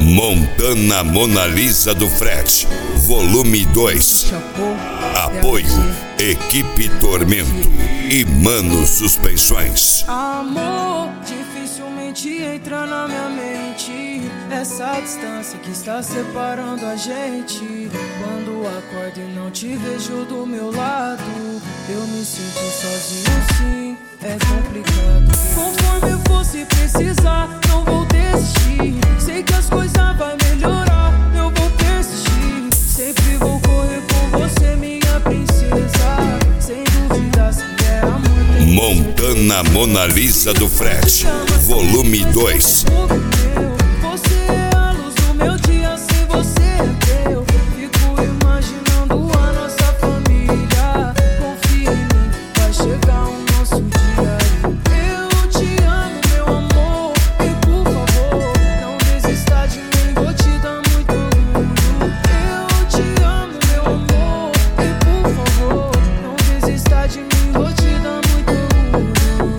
Montana Mona Lisa do Frete, volume 2. Apoio, Equipe Tormento e Mano Suspensões. Amor, dificilmente entra na minha mente essa distância que está separando a gente. Quando acordo e não te vejo do meu lado, eu me sinto sozinho, sim, é complicado. Conforme eu fosse precisar, não vou desistir. Sei que as coisas vão melhorar, eu vou persistir. Sempre vou correr com você, minha princesa. Sem dúvida, se é amor. Montana Mona Lisa do Frete, volume 2. Você é a luz do meu dia, sem você é meu. Fico imaginando a nossa família. Confia em mim, vai chegar o nosso dia. Eu te amo, meu amor, e por favor, não desista de mim, vou te dar muito orgulho. Eu te amo, meu amor, e por favor, não desista de mim, vou te dar muito orgulho.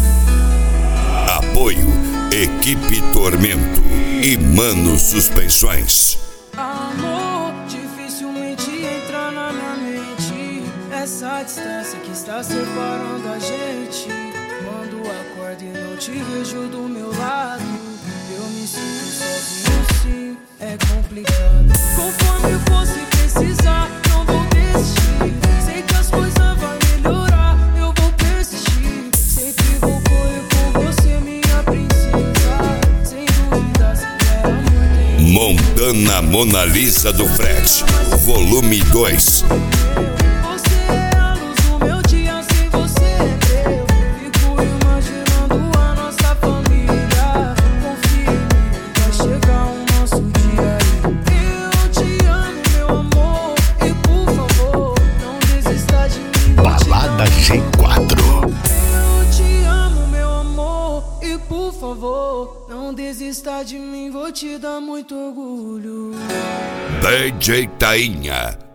Apoio, Equipe Tormento e Mano Suspensões. Amor, dificilmente entra na minha mente essa distância que está separando a gente. Quando acordo e não te vejo do meu lado, eu me sinto sozinho, sim, é complicado. Conforme eu fosse precisar, não vou desistir. Sei que as coisas vão melhorar, eu vou persistir. Sempre vou correr com você, minha princesa. Sem dúvida, se é amor. Montana Mona Lisa do Frete, volume 2. Você é a luz do meu dia, sem você é meu. Fico imaginando a nossa família. Confia em mim, vai chegar o nosso dia. Eu te amo, meu amor, e por favor, não desista de mim. Balada G4. Eu te amo, meu amor, e por favor, não desista de mim, vou te dar muito orgulho. DJ Tainha.